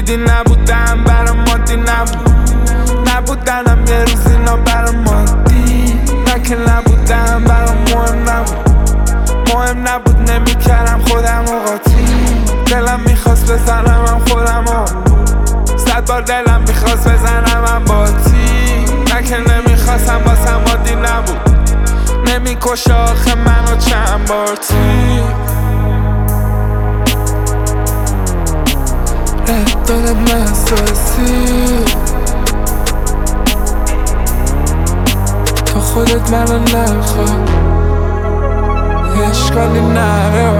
دیدی نبودم برام مادی نبودنم یه روز اینا برام مادی نه که نبودم برام مهم نبود نمیکردم خودم و قاطی دلم میخواست بزنم خودمو 100 بار دلم میخواست بزنم باتی نه که نمیخواستم واسم عادی نبود نمیکشه آخه منو چند بار دادم احساسی تا خودت منو نخواد اشکالی نره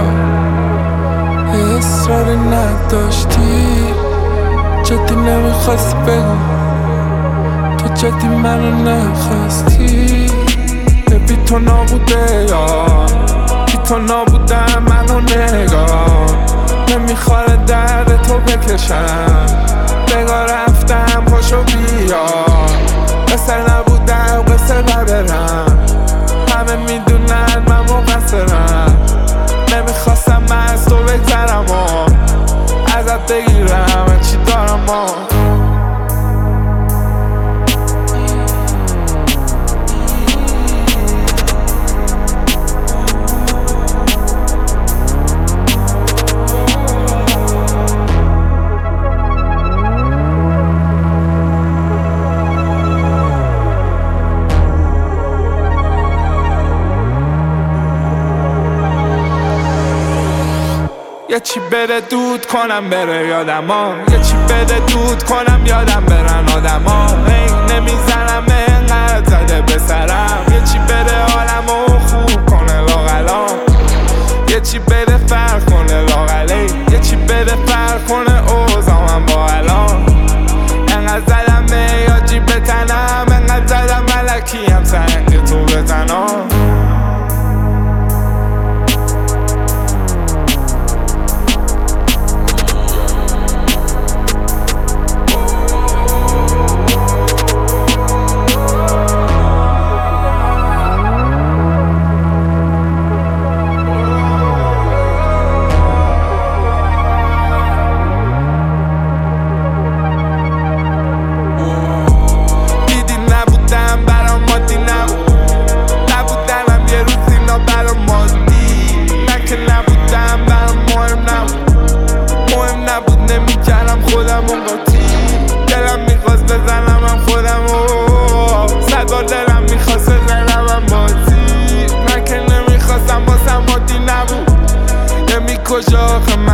اصراری نداشتی جدی نمیخواستی بگو تو جدی منو نخواستی بی تو نابوده یا بی تو نابودم منو نگاه نمیخواره درد تو بکشم بگاه رفتم پاشو بیا قصر نبودم قصر نبرم همه میدونن من مقصرم نمیخواستم من از تو بگذرم و ازت بگیرم چی دارم یه چی بره دود کنم بره یادم یه چی بره دود کنم یادم برن آدم نمیزنم اینقدر زده به سرم یه چی بره حالمو خوب کنه لاغلام یه چی بره فرق کنه لاغلی یه چی بره فرق کنه اوزامم با الان اینقدر زدم یاجی بتنم اینقدر زدم ملکی هم سنگ تو بزنم دلم میخواست بزنم خودمو 100 بار دلم میخواست بزنم باتی من که نمیخواستم واسم عادی نبود نمیکشه آخه